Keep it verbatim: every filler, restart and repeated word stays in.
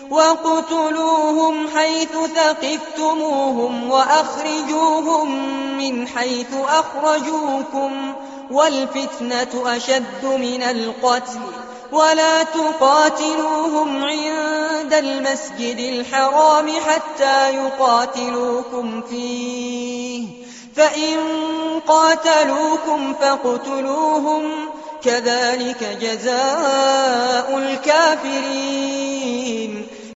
وَاقْتُلُوهُمْ حَيْثُ ثَقِفْتُمُوهُمْ وَأَخْرِجُوهُمْ مِنْ حَيْثُ أَخْرَجُوكُمْ وَالْفِتْنَةُ أَشَدُّ مِنَ الْقَتْلِ وَلَا تُقَاتِلُوهُمْ عِندَ الْمَسْجِدِ الْحَرَامِ حَتَّى يُقَاتِلُوكُمْ فِيهِ فَإِن قَاتَلُوكُمْ فَاقْتُلُوهُمْ كَذَلِكَ جَزَاءُ الْكَافِرِينَ